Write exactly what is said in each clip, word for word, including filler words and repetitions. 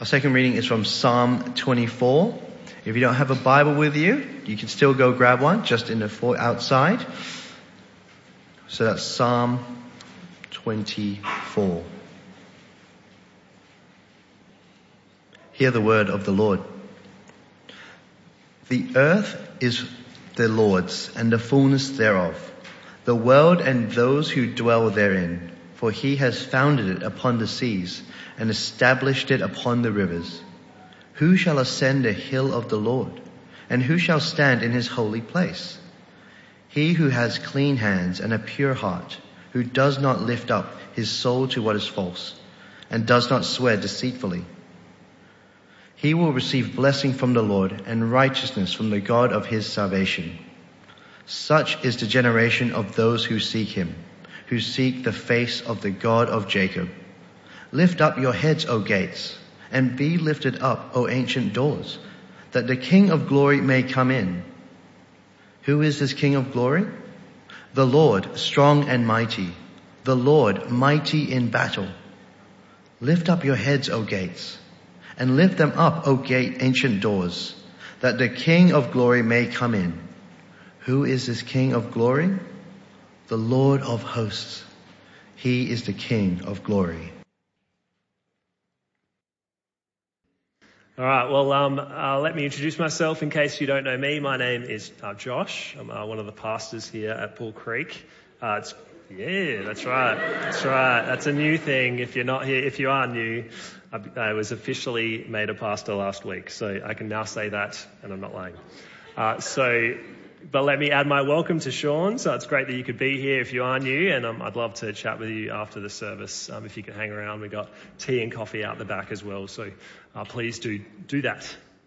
Our second reading is from Psalm twenty-four. If you don't have a Bible with you, you can still go grab one just in the foyer outside. So that's Psalm twenty-four. Hear the word of the Lord. The earth is the Lord's and the fullness thereof, the world and those who dwell therein. For he has founded it upon the seas and established it upon the rivers. Who shall ascend the hill of the Lord? And who shall stand in his holy place? He who has clean hands and a pure heart, who does not lift up his soul to what is false, and does not swear deceitfully. He will receive blessing from the Lord and righteousness from the God of his salvation. Such is the generation of those who seek him, who seek the face of the God of Jacob. Lift up your heads, O gates, and be lifted up, O ancient doors, that the King of glory may come in. Who is this King of glory? The Lord, strong and mighty, the Lord, mighty in battle. Lift up your heads, O gates, and lift them up, O gate, ancient doors, that the King of glory may come in. Who is this King of glory? The Lord of hosts. He is the King of glory. All right, well, um, uh, let me introduce myself in case you don't know me. My name is uh, Josh. I'm uh, one of the pastors here at Bull Creek. Uh, it's, yeah, that's right. That's right. That's a new thing. If you're not here, if you are new, I, I was officially made a pastor last week, so I can now say that, and I'm not lying. Uh, so, but let me add my welcome to Sean. So it's great that you could be here if you are new, and um, I'd love to chat with you after the service. Um, if you could hang around, we've got tea and coffee out the back as well. So uh, please do do that.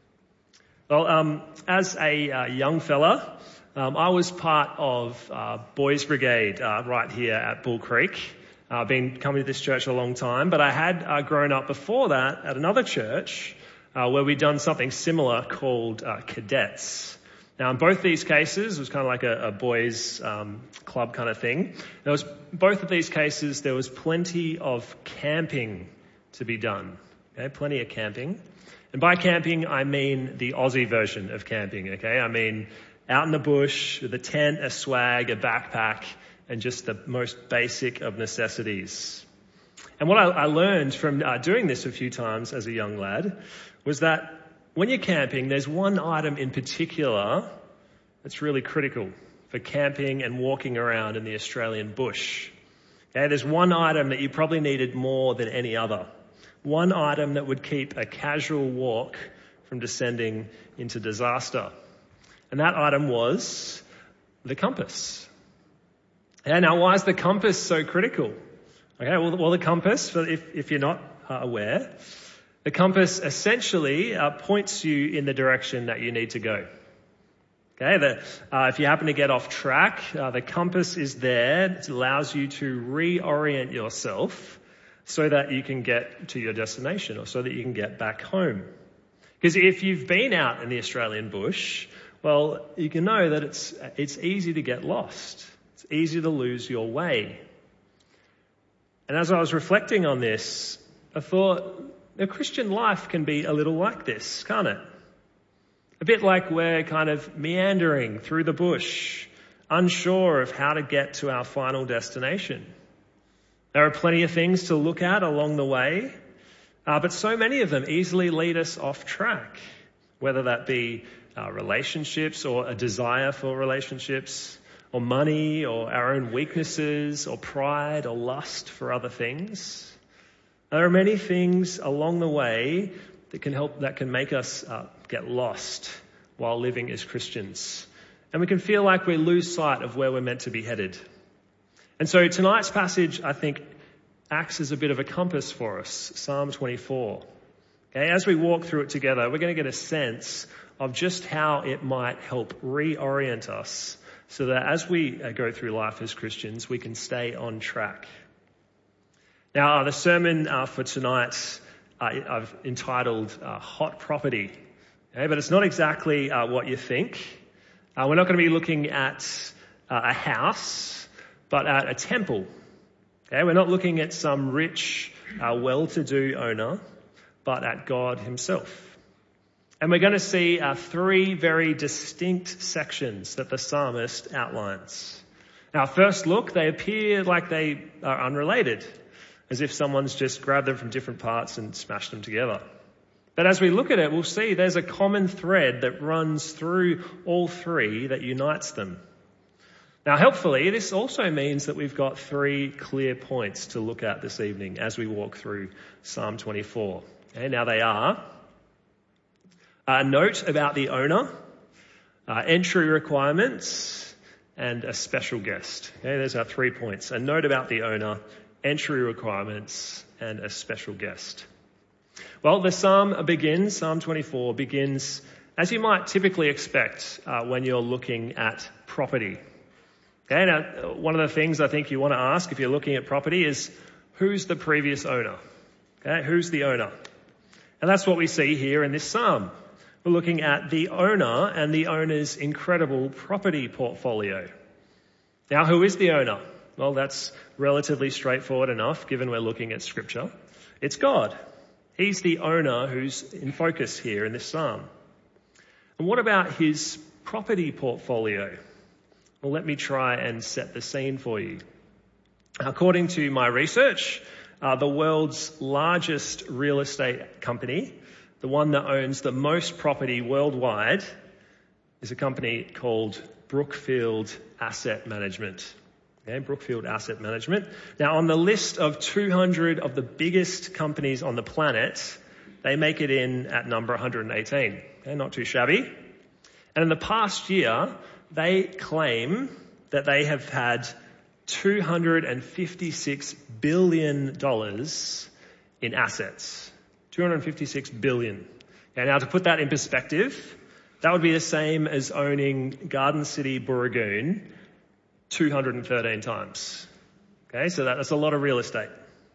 Well, um, as a uh, young fella, um, I was part of uh, Boys Brigade uh, right here at Bull Creek. I've uh, been coming to this church a long time, but I had uh, grown up before that at another church uh, where we'd done something similar called uh, cadets. Now, in both these cases, it was kind of like a, a boys' um, club kind of thing. There was both of these cases, there was plenty of camping to be done. Okay, plenty of camping. And by camping, I mean the Aussie version of camping. Okay, I mean out in the bush with a tent, a swag, a backpack, and just the most basic of necessities. And what I, I learned from uh, doing this a few times as a young lad was that when you're camping, there's one item in particular that's really critical for camping and walking around in the Australian bush. Okay, there's one item that you probably needed more than any other. One item that would keep a casual walk from descending into disaster. And that item was the compass. Okay, now why is the compass so critical? Okay, well, well the compass, if, if you're not uh, aware, the compass essentially uh, points you in the direction that you need to go. Okay, the, uh, if you happen to get off track, uh, the compass is there. It allows you to reorient yourself so that you can get to your destination or so that you can get back home. Because if you've been out in the Australian bush, well, you can know that it's it's easy to get lost. It's easy to lose your way. And as I was reflecting on this, I thought, the Christian life can be a little like this, can't it? A bit like we're kind of meandering through the bush, unsure of how to get to our final destination. There are plenty of things to look at along the way, uh, but so many of them easily lead us off track, whether that be uh, relationships or a desire for relationships, or money, or our own weaknesses, or pride, or lust for other things. There are many things along the way that can help, that can make us uh, get lost while living as Christians. And we can feel like we lose sight of where we're meant to be headed. And so tonight's passage, I think, acts as a bit of a compass for us, Psalm twenty-four. Okay, as we walk through it together, we're going to get a sense of just how it might help reorient us so that as we go through life as Christians, we can stay on track. Now, uh, the sermon uh, for tonight, uh, I've entitled uh, Hot Property. Okay, but it's not exactly uh, what you think. Uh, we're not going to be looking at uh, a house, but at a temple. Okay, we're not looking at some rich, uh, well-to-do owner, but at God himself. And we're going to see uh, three very distinct sections that the psalmist outlines. Now, first look, they appear like they are unrelated, as if someone's just grabbed them from different parts and smashed them together. But as we look at it, we'll see there's a common thread that runs through all three that unites them. Now, helpfully, this also means that we've got three clear points to look at this evening as we walk through Psalm twenty-four. Okay, now they are a note about the owner, uh, entry requirements, and a special guest. Okay, there's our three points. A note about the owner, entry requirements, and a special guest. Well, the psalm begins, Psalm twenty-four begins as you might typically expect uh, when you're looking at property. Okay, now one of the things I think you want to ask if you're looking at property is, who's the previous owner? Okay, who's the owner? And that's what we see here in this psalm. We're looking at the owner and the owner's incredible property portfolio. Now, who is the owner? Well, that's relatively straightforward enough, given we're looking at scripture. It's God. He's the owner who's in focus here in this psalm. And what about his property portfolio? Well, let me try and set the scene for you. According to my research, uh, the world's largest real estate company, the one that owns the most property worldwide, is a company called Brookfield Asset Management. Okay, Brookfield Asset Management. Now, on the list of two hundred of the biggest companies on the planet, they make it in at number one hundred eighteen. Okay, not too shabby. And in the past year, they claim that they have had two hundred fifty-six billion dollars in assets. two hundred fifty-six billion dollars. Okay, now, to put that in perspective, that would be the same as owning Garden City, Booragoon, two hundred thirteen times. Okay, so that, that's a lot of real estate.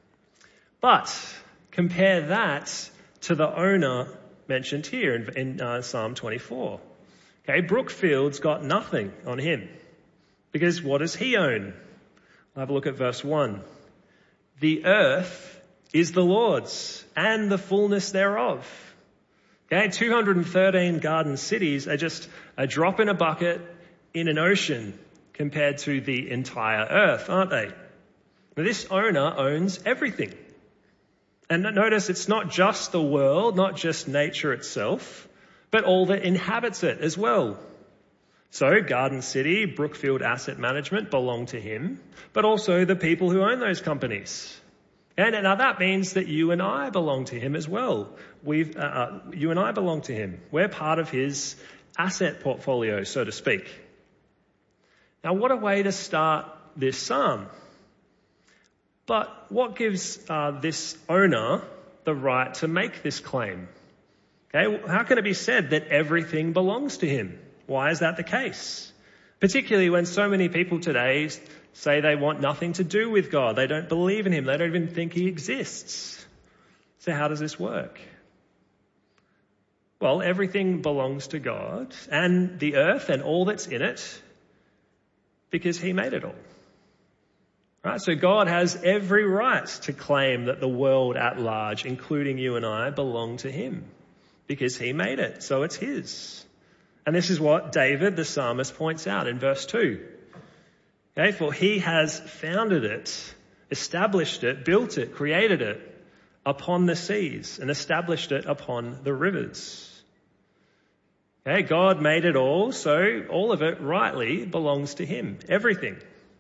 But compare that to the owner mentioned here in, in uh, Psalm twenty-four. Okay, Brookfield's got nothing on him. Because what does he own? We'll have a look at verse one. The earth is the Lord's and the fullness thereof. Okay, two hundred thirteen garden cities are just a drop in a bucket in an ocean compared to the entire earth, aren't they? Now, this owner owns everything. And notice it's not just the world, not just nature itself, but all that inhabits it as well. So Garden City, Brookfield Asset Management belong to him, but also the people who own those companies. And now that means that you and I belong to him as well. We've, uh, you and I belong to him. We're part of his asset portfolio, so to speak. Now, what a way to start this psalm. But what gives uh, this owner the right to make this claim? Okay, how can it be said that everything belongs to him? Why is that the case? Particularly when so many people today say they want nothing to do with God. They don't believe in him. They don't even think he exists. So how does this work? Well, everything belongs to God and the earth and all that's in it because he made it all. Right? So God has every right to claim that the world at large, including you and I, belong to him because he made it. So it's his. And this is what David, the psalmist, points out in verse two. Okay, for he has founded it, established it, built it, created it upon the seas and established it upon the rivers. Okay, God made it all, so all of it rightly belongs to him, everything.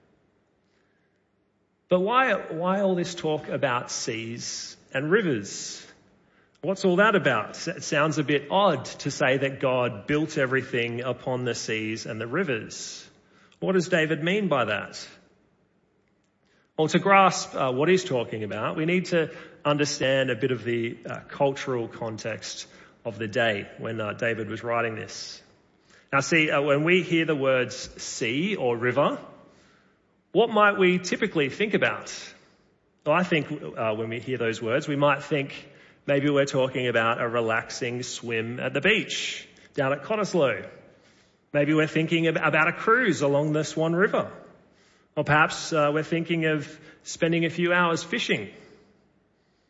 But why, why all this talk about seas and rivers? What's all that about? It sounds a bit odd to say that God built everything upon the seas and the rivers. What does David mean by that? Well, to grasp uh, what he's talking about, we need to understand a bit of the uh, cultural context of the day when uh, David was writing this. Now, see, uh, when we hear the words sea or river, what might we typically think about? Well, I think uh, when we hear those words, we might think maybe we're talking about a relaxing swim at the beach down at Cottesloe. Maybe we're thinking about a cruise along the Swan River. Or perhaps uh, we're thinking of spending a few hours fishing.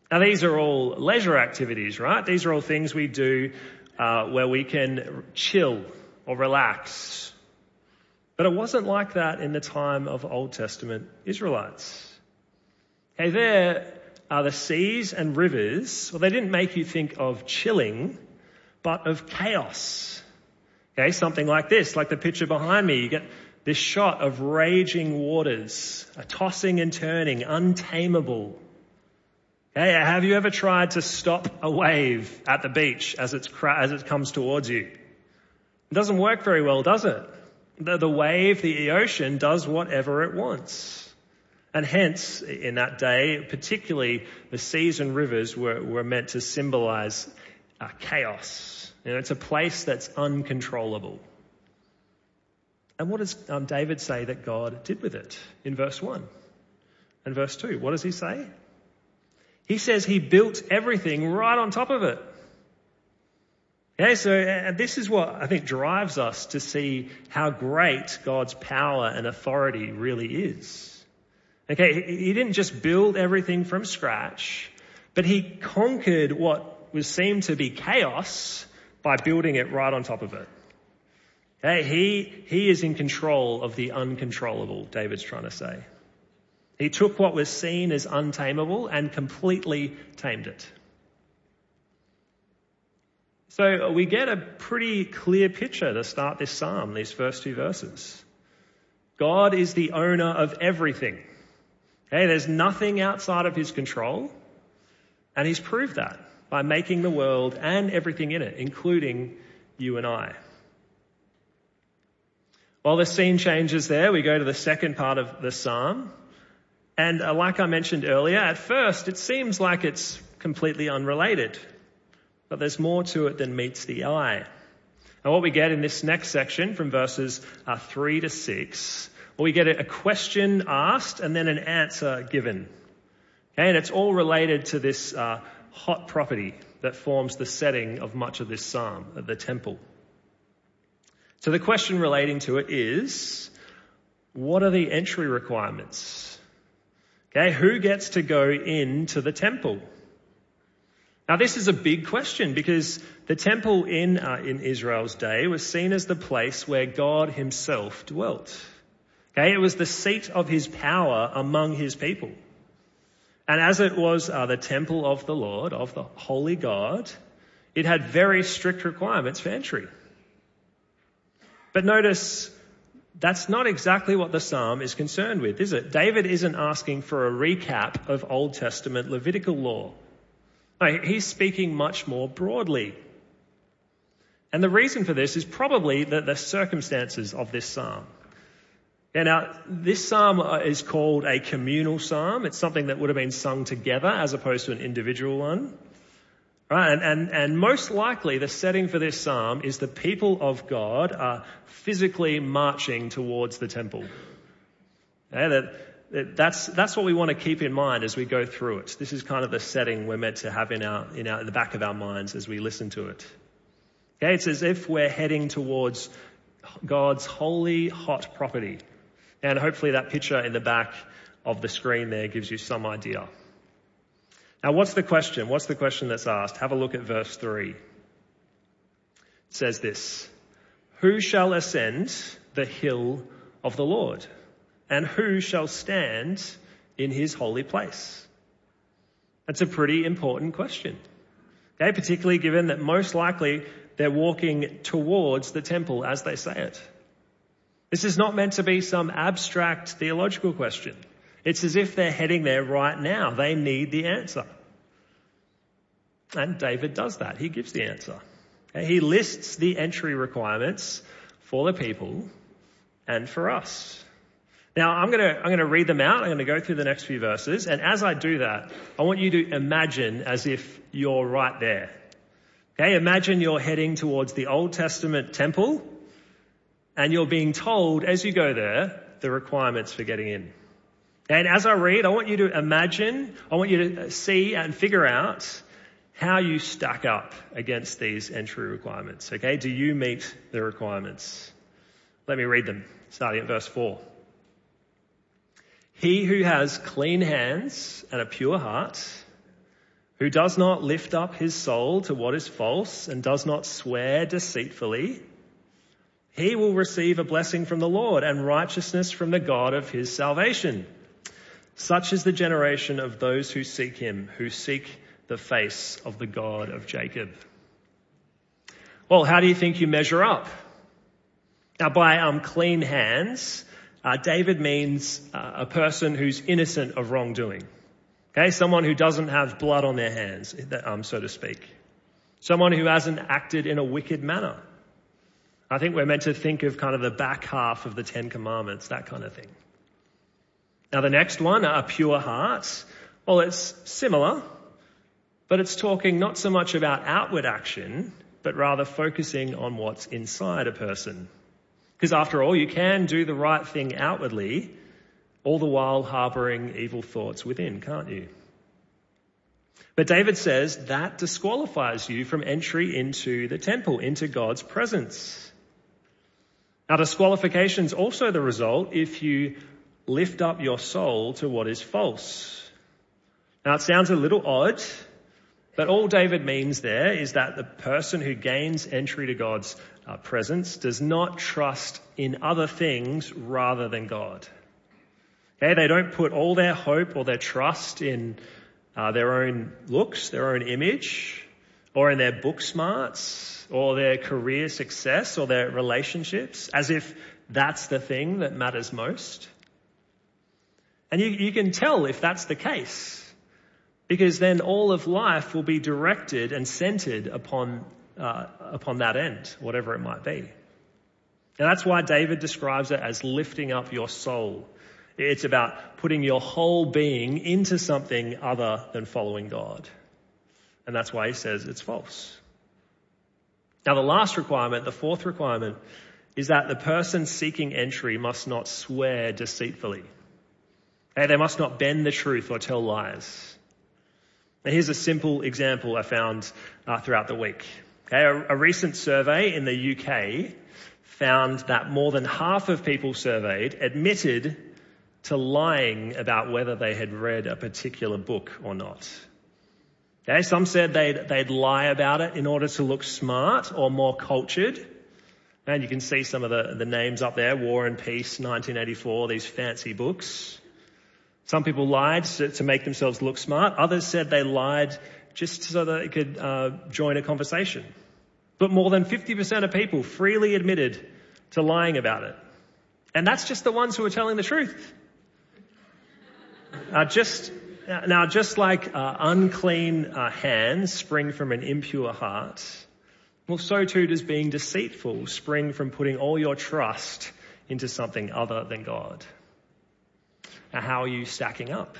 Now, these are all leisure activities, right? These are all things we do uh, where we can chill or relax. But it wasn't like that in the time of Old Testament Israelites. Okay, there are the seas and rivers. Well, they didn't make you think of chilling, but of chaos. Okay, something like this, like the picture behind me. You get this shot of raging waters, a tossing and turning, untamable. Okay, have you ever tried to stop a wave at the beach as it's cra- as it comes towards you? It doesn't work very well, does it? The, the wave, the ocean, does whatever it wants. And hence, in that day, particularly the seas and rivers were, were meant to symbolize uh, chaos. You know, it's a place that's uncontrollable. And what does um, David say that God did with it in verse one and verse two? What does he say? He says he built everything right on top of it. Okay, so uh, this is what I think drives us to see how great God's power and authority really is. Okay, he didn't just build everything from scratch, but he conquered what was seemed to be chaos by building it right on top of it. Okay, he, he is in control of the uncontrollable, David's trying to say. He took what was seen as untamable and completely tamed it. So we get a pretty clear picture to start this psalm, these first two verses. God is the owner of everything. Okay, there's nothing outside of his control, and he's proved that by making the world and everything in it, including you and I. While the scene changes there, we go to the second part of the psalm. And uh, like I mentioned earlier, at first it seems like it's completely unrelated. But there's more to it than meets the eye. And what we get in this next section from verses uh, three to six, well, we get a question asked and then an answer given. Okay, and it's all related to this uh, hot property that forms the setting of much of this psalm, the temple. So the question relating to it is, what are the entry requirements? Okay, who gets to go into the temple? Now this is a big question because the temple in uh, in Israel's day was seen as the place where God himself dwelt. Okay, it was the seat of his power among his people. And as it was uh, the temple of the Lord, of the holy God, it had very strict requirements for entry. But notice, that's not exactly what the psalm is concerned with, is it? David isn't asking for a recap of Old Testament Levitical law. No, he's speaking much more broadly. And the reason for this is probably the, the circumstances of this psalm. And now, this psalm is called a communal psalm. It's something that would have been sung together as opposed to an individual one. Right? And, and, and most likely the setting for this psalm is the people of God are physically marching towards the temple. Okay? That, that, that's, that's what we want to keep in mind as we go through it. This is kind of the setting we're meant to have in our, in our, in the back of our minds as we listen to it. Okay? It's as if we're heading towards God's holy, hot property. And hopefully that picture in the back of the screen there gives you some idea. Now, what's the question? What's the question that's asked? Have a look at verse three. It says this, "Who shall ascend the hill of the Lord? And who shall stand in his holy place?" That's a pretty important question. Okay, particularly given that most likely they're walking towards the temple as they say it. This is not meant to be some abstract theological question. It's as if they're heading there right now. They need the answer. And David does that. He gives the answer. Okay? He lists the entry requirements for the people and for us. Now, I'm going to I'm going to read them out. I'm going to go through the next few verses. And as I do that, I want you to imagine as if you're right there. Okay, imagine you're heading towards the Old Testament temple and you're being told as you go there the requirements for getting in. And as I read, I want you to imagine, I want you to see and figure out how you stack up against these entry requirements. Okay, do you meet the requirements? Let me read them, starting at verse four. "He who has clean hands and a pure heart, who does not lift up his soul to what is false and does not swear deceitfully, he will receive a blessing from the Lord and righteousness from the God of his salvation. Such is the generation of those who seek him, who seek the face of the God of Jacob. Well, how do you think you measure up? Now, by um, clean hands, uh, David means uh, a person who's innocent of wrongdoing. Okay, someone who doesn't have blood on their hands, um, so to speak. Someone who hasn't acted in a wicked manner. I think we're meant to think of kind of the back half of the Ten Commandments, that kind of thing. Now the next one, a pure heart. Well, it's similar, but it's talking not so much about outward action, but rather focusing on what's inside a person. Because after all, you can do the right thing outwardly, all the while harboring evil thoughts within, can't you? But David says that disqualifies you from entry into the temple, into God's presence. Now, disqualification is also the result if you lift up your soul to what is false. Now, it sounds a little odd, but all David means there is that the person who gains entry to God's uh, presence does not trust in other things rather than God. Okay, they don't put all their hope or their trust in uh, their own looks, their own image, or in their book smarts, or their career success, or their relationships, as if that's the thing that matters most. And you, you can tell if that's the case, because then all of life will be directed and centered upon uh, upon that end, whatever it might be. And that's why David describes it as lifting up your soul. It's about putting your whole being into something other than following God. And that's why he says it's false. Now, the last requirement, the fourth requirement, is that the person seeking entry must not swear deceitfully. Okay, they must not bend the truth or tell lies. Now, here's a simple example I found uh, throughout the week. Okay, a, a recent survey in the U K found that more than half of people surveyed admitted to lying about whether they had read a particular book or not. Okay, some said they'd, they'd lie about it in order to look smart or more cultured. And you can see some of the, the names up there, War and Peace, nineteen eighty-four, these fancy books. Some people lied to, to make themselves look smart. Others said they lied just so that they could uh, join a conversation. But more than fifty percent of people freely admitted to lying about it. And that's just the ones who are telling the truth. Uh, just now, just like uh, unclean uh, hands spring from an impure heart, well, so too does being deceitful spring from putting all your trust into something other than God. Now, how are you stacking up?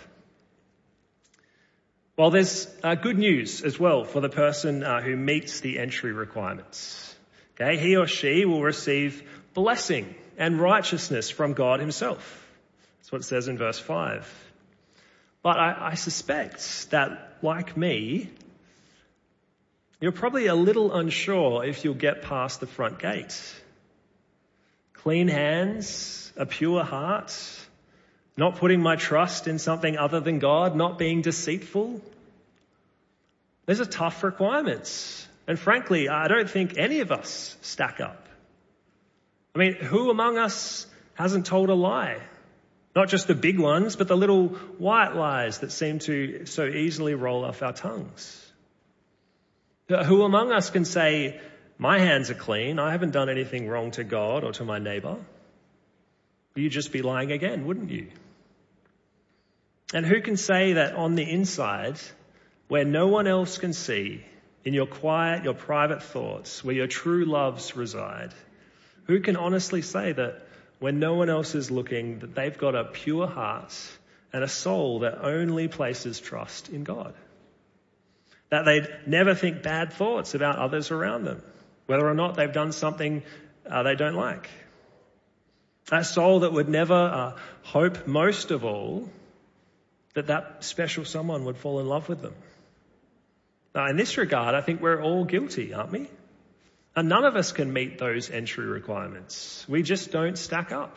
Well, there's uh, good news as well for the person uh, who meets the entry requirements. Okay, he or she will receive blessing and righteousness from God himself. That's what it says in verse five. But I, I suspect that, like me, you're probably a little unsure if you'll get past the front gate. Clean hands, a pure heart, not putting my trust in something other than God, not being deceitful. Those are tough requirements. And frankly, I don't think any of us stack up. I mean, who among us hasn't told a lie? Not just the big ones, but the little white lies that seem to so easily roll off our tongues. Who among us can say, my hands are clean, I haven't done anything wrong to God or to my neighbour? You'd just be lying again, wouldn't you? And who can say that on the inside, where no one else can see, in your quiet, your private thoughts, where your true loves reside, who can honestly say that when no one else is looking, that they've got a pure heart and a soul that only places trust in God? That they'd never think bad thoughts about others around them, whether or not they've done something uh, they don't like. A soul that would never uh, hope most of all that that special someone would fall in love with them. Now, in this regard, I think we're all guilty, aren't we? And none of us can meet those entry requirements. We just don't stack up.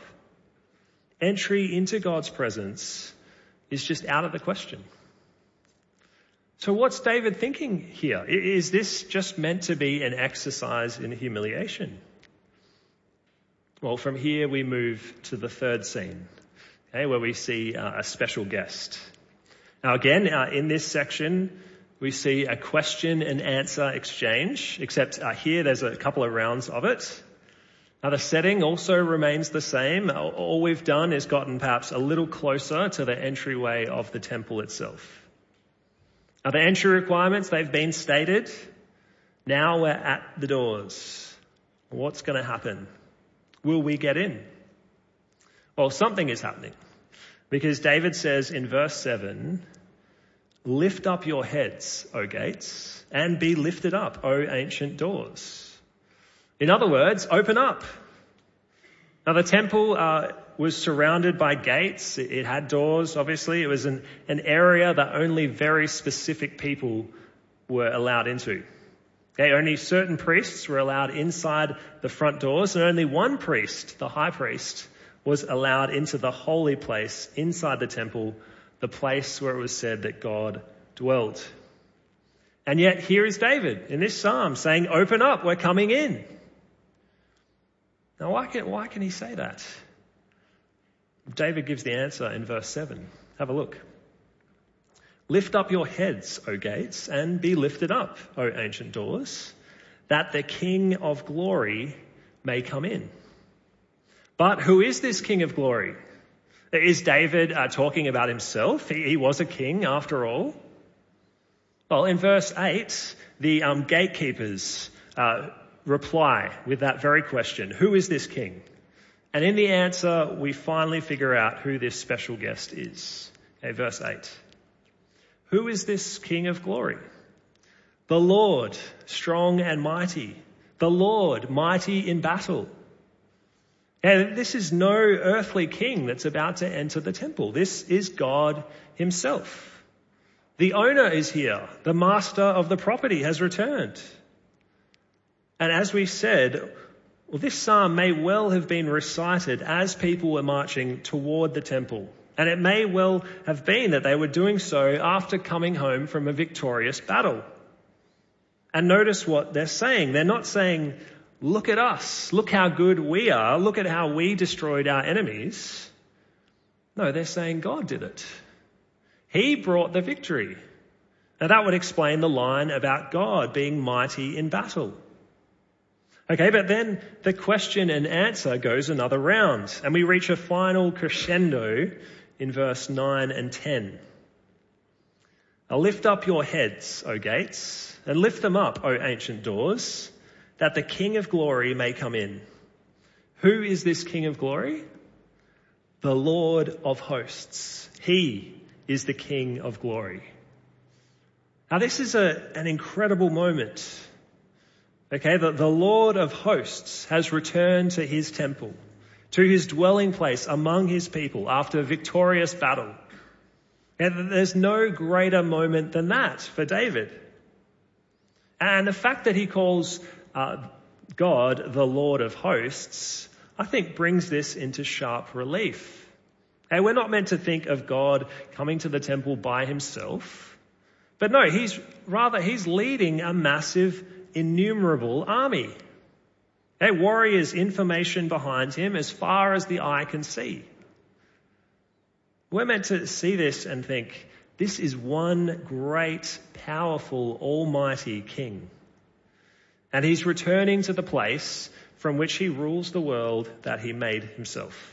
Entry into God's presence is just out of the question. So what's David thinking here? Is this just meant to be an exercise in humiliation? Well, from here we move to the third scene, okay, where we see uh, a special guest. Now again, uh, in this section, we see a question and answer exchange, except uh, here there's a couple of rounds of it. Now the setting also remains the same. All we've done is gotten perhaps a little closer to the entryway of the temple itself. Now the entry requirements, they've been stated. Now we're at the doors. What's going to happen? Will we get in? Well, something is happening, because David says in verse seven, "Lift up your heads, O gates, and be lifted up, O ancient doors." In other words, open up. Now the temple uh, was surrounded by gates. It, it had doors, obviously. It was an, an area that only very specific people were allowed into. Okay, only certain priests were allowed inside the front doors, and only one priest, the high priest, was allowed into the holy place inside the temple, the place where it was said that God dwelled. And yet here is David in this psalm saying, "Open up, we're coming in." Now why can, why can he say that? David gives the answer in verse seven. Have a look. "Lift up your heads, O gates, and be lifted up, O ancient doors, that the King of glory may come in." But who is this King of glory? Is David uh, talking about himself? He, he was a king after all. Well, in verse eight, the um, gatekeepers uh, reply with that very question, who is this king? And in the answer, we finally figure out who this special guest is. Okay, verse eight. "Who is this King of glory? The Lord, strong and mighty. The Lord, mighty in battle." And this is no earthly king that's about to enter the temple. This is God himself. The owner is here. The master of the property has returned. And as we said, well, this psalm may well have been recited as people were marching toward the temple. And it may well have been that they were doing so after coming home from a victorious battle. And notice what they're saying. They're not saying, "Look at us. Look how good we are. Look at how we destroyed our enemies." No, they're saying God did it. He brought the victory. Now that would explain the line about God being mighty in battle. Okay, but then the question and answer goes another round, and we reach a final crescendo in verse nine and ten. "Now lift up your heads, O gates, and lift them up, O ancient doors, that the King of glory may come in." Who is this King of glory? The Lord of hosts. He is the King of glory. Now this is a, an incredible moment. Okay, the, the Lord of hosts has returned to his temple, to his dwelling place among his people after a victorious battle. And there's no greater moment than that for David. And the fact that he calls uh, God the Lord of hosts, I think brings this into sharp relief. And we're not meant to think of God coming to the temple by himself. But no, he's rather, he's leading a massive, innumerable army. Okay, warriors in formation behind him as far as the eye can see. We're meant to see this and think, this is one great, powerful, almighty king. And he's returning to the place from which he rules the world that he made himself.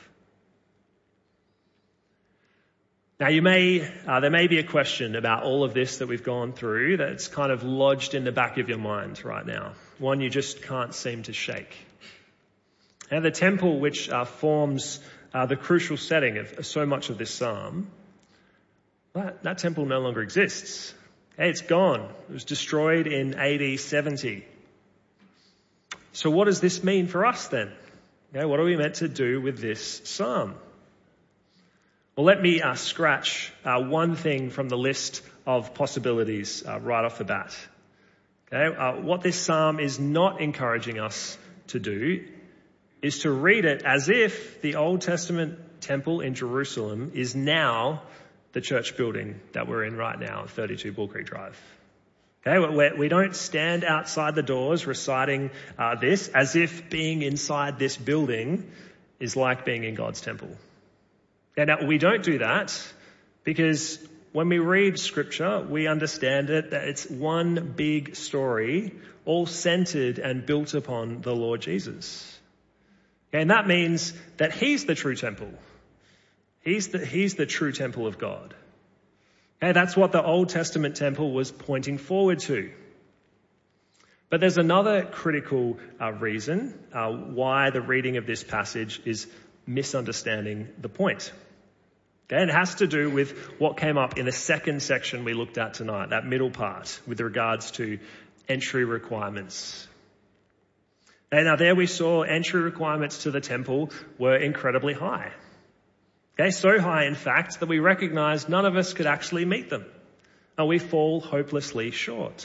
Now you may, uh, there may be a question about all of this that we've gone through that's kind of lodged in the back of your mind right now. One you just can't seem to shake. And the temple, which uh, forms uh, the crucial setting of so much of this psalm, that, that temple no longer exists. Hey, it's gone. It was destroyed in A D seventy. So what does this mean for us then? Okay, what are we meant to do with this psalm? Well, let me uh, scratch uh, one thing from the list of possibilities uh, right off the bat. Okay, uh, what this psalm is not encouraging us to do is to read it as if the Old Testament temple in Jerusalem is now the church building that we're in right now, thirty-two Bull Creek Drive. Okay, we, we don't stand outside the doors reciting uh, this as if being inside this building is like being in God's temple. Okay, now we don't do that because when we read scripture, we understand it that it's one big story, all centered and built upon the Lord Jesus. Okay, and that means that he's the true temple. He's the, he's the true temple of God. Okay, that's what the Old Testament temple was pointing forward to. But there's another critical uh, reason uh, why the reading of this passage is misunderstanding the point. Okay, and it has to do with what came up in the second section we looked at tonight, that middle part with regards to entry requirements. And now there we saw entry requirements to the temple were incredibly high. Okay, so high in fact that we recognise none of us could actually meet them. And we fall hopelessly short.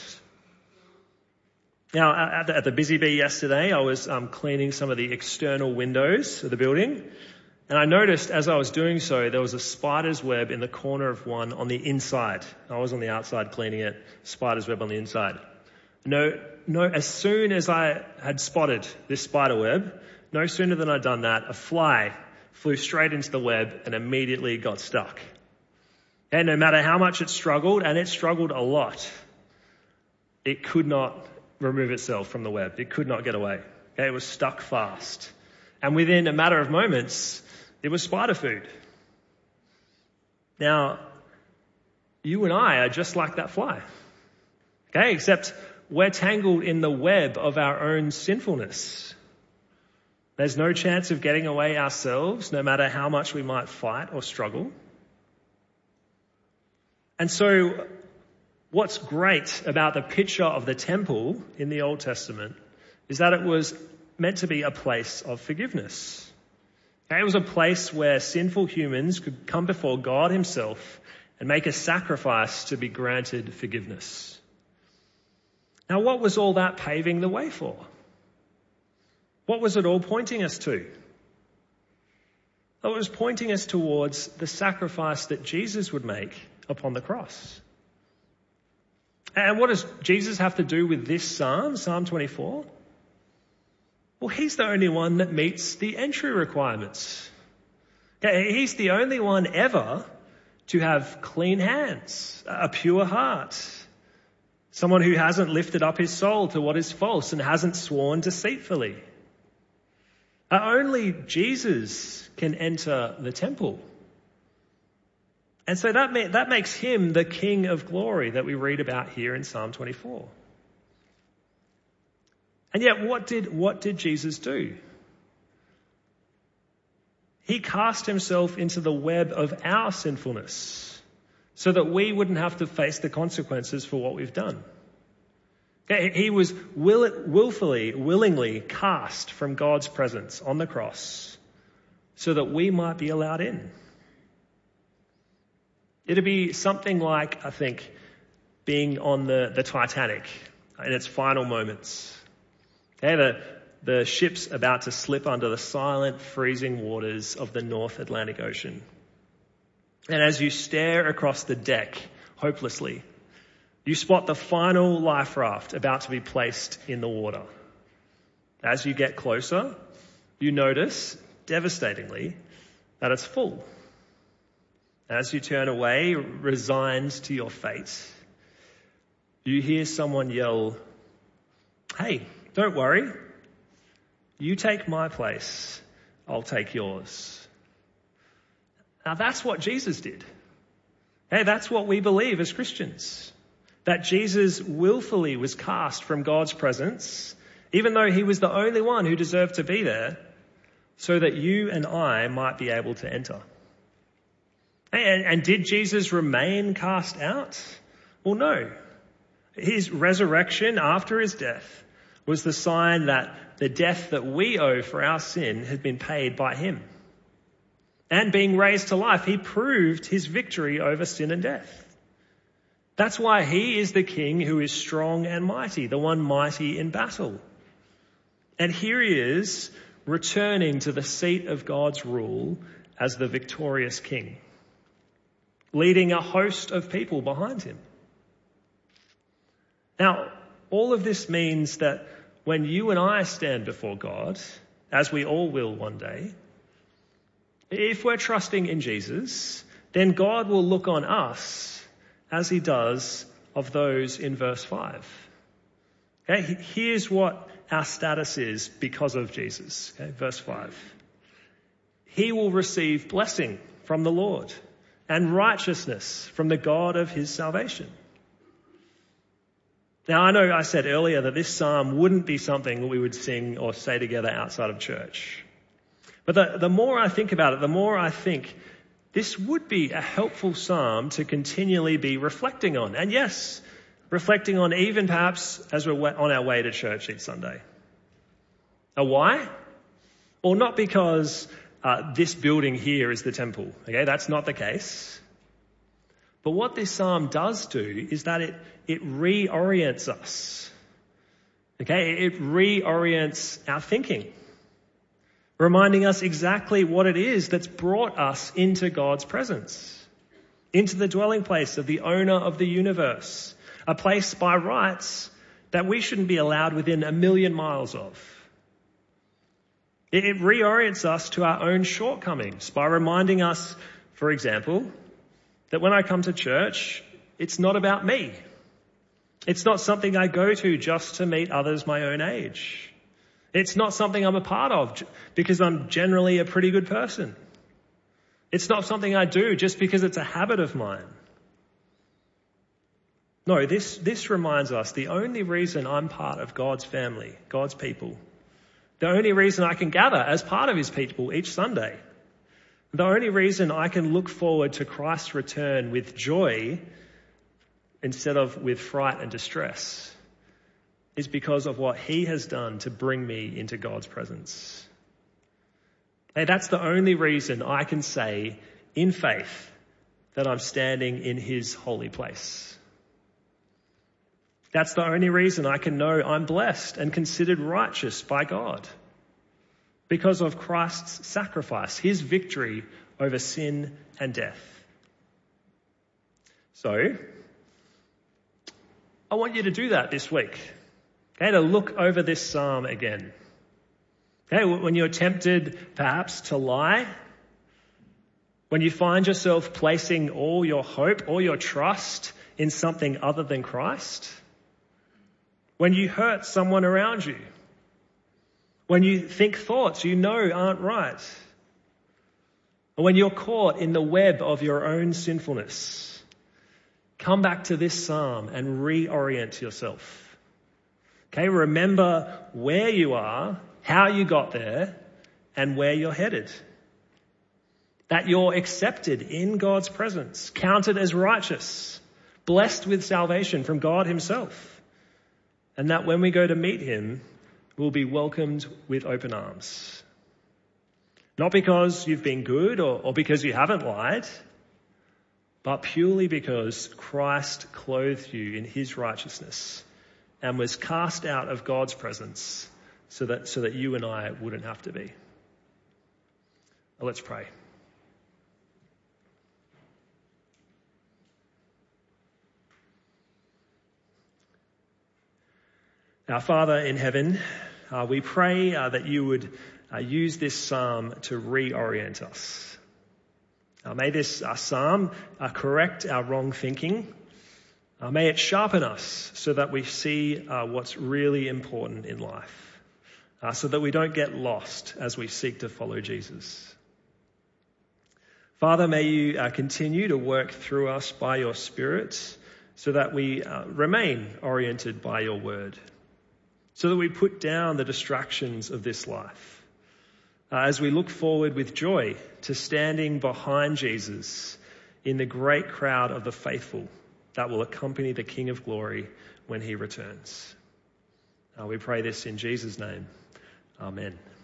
Now at the, at the Busy Bee yesterday, I was um, cleaning some of the external windows of the building. And I noticed as I was doing so, there was a spider's web in the corner of one on the inside. I was on the outside cleaning it, spider's web on the inside. No, no, as soon as I had spotted this spider web, no sooner than I'd done that, a fly flew straight into the web and immediately got stuck. And no matter how much it struggled, and it struggled a lot, it could not remove itself from the web. It could not get away. Okay, it was stuck fast. And within a matter of moments, it was spider food. Now, you and I are just like that fly. Okay, except we're tangled in the web of our own sinfulness. There's no chance of getting away ourselves, no matter how much we might fight or struggle. And so, what's great about the picture of the temple in the Old Testament is that it was meant to be a place of forgiveness. Okay, it was a place where sinful humans could come before God himself and make a sacrifice to be granted forgiveness. Now, what was all that paving the way for? What was it all pointing us to? Well, it was pointing us towards the sacrifice that Jesus would make upon the cross. And what does Jesus have to do with this psalm, Psalm twenty-four? Well, he's the only one that meets the entry requirements. Okay, he's the only one ever to have clean hands, a pure heart, someone who hasn't lifted up his soul to what is false and hasn't sworn deceitfully. Only Jesus can enter the temple. And so that, ma- that makes him the King of glory that we read about here in Psalm twenty-four. And yet, what did, what did Jesus do? He cast himself into the web of our sinfulness so that we wouldn't have to face the consequences for what we've done. He was will, willfully, willingly cast from God's presence on the cross so that we might be allowed in. It'd be something like, I think, being on the, the Titanic in its final moments. Okay, the, the ship's about to slip under the silent, freezing waters of the North Atlantic Ocean. And as you stare across the deck, hopelessly, you spot the final life raft about to be placed in the water. As you get closer, you notice, devastatingly, that it's full. As you turn away, resigned to your fate, you hear someone yell, "Hey, don't worry. You take my place, I'll take yours." Now that's what Jesus did. Hey, that's what we believe as Christians. That Jesus willfully was cast from God's presence, even though he was the only one who deserved to be there, so that you and I might be able to enter. And, and did Jesus remain cast out? Well, no. His resurrection after his death was the sign that the death that we owe for our sin had been paid by him. And being raised to life, he proved his victory over sin and death. That's why he is the king who is strong and mighty, the one mighty in battle. And here he is returning to the seat of God's rule as the victorious king. leading a host of people behind him. Now, all of this means that when you and I stand before God, as we all will one day, if we're trusting in Jesus, then God will look on us as he does of those in verse five. Okay, here's what our status is because of Jesus. Okay, verse five. He will receive blessing from the Lord and righteousness from the God of his salvation. Now, I know I said earlier that this psalm wouldn't be something that we would sing or say together outside of church. But the, the more I think about it, the more I think this would be a helpful psalm to continually be reflecting on. And yes, reflecting on even perhaps as we're on our way to church each Sunday. Now, why? Well, not because uh, this building here is the temple. Okay, that's not the case. But what this psalm does do is that it, it reorients us. Okay, it reorients our thinking, reminding us exactly what it is that's brought us into God's presence, into the dwelling place of the owner of the universe, a place by rights that we shouldn't be allowed within a million miles of. It, it reorients us to our own shortcomings by reminding us, for example, that when I come to church, it's not about me. It's not something I go to just to meet others my own age. It's not something I'm a part of because I'm generally a pretty good person. It's not something I do just because it's a habit of mine. No, this, this reminds us the only reason I'm part of God's family, God's people, the only reason I can gather as part of his people each Sunday, the only reason I can look forward to Christ's return with joy instead of with fright and distress is because of what he has done to bring me into God's presence. Hey, that's the only reason I can say in faith that I'm standing in his holy place. That's the only reason I can know I'm blessed and considered righteous by God because of Christ's sacrifice, his victory over sin and death. So, I want you to do that this week. Okay, to look over this psalm again. Okay, when you're tempted perhaps to lie, when you find yourself placing all your hope, all your trust in something other than Christ, when you hurt someone around you, when you think thoughts you know aren't right, or when you're caught in the web of your own sinfulness, come back to this psalm and reorient yourself. Okay, remember where you are, how you got there, and where you're headed. That you're accepted in God's presence, counted as righteous, blessed with salvation from God himself. And that when we go to meet him, we'll be welcomed with open arms. Not because you've been good or, or because you haven't lied, but purely because Christ clothed you in his righteousness and was cast out of God's presence so that, so that you and I wouldn't have to be. Well, let's pray. Our Father in heaven, uh, we pray uh, that you would uh, use this psalm to reorient us. Uh, may this uh, psalm uh, correct our wrong thinking. Uh, may it sharpen us so that we see uh, what's really important in life, uh, so that we don't get lost as we seek to follow Jesus. Father, may you uh, continue to work through us by your Spirit so that we uh, remain oriented by your word, so that we put down the distractions of this life uh, as we look forward with joy to standing behind Jesus in the great crowd of the faithful that will accompany the King of Glory when he returns. Uh, we pray this in Jesus' name. Amen.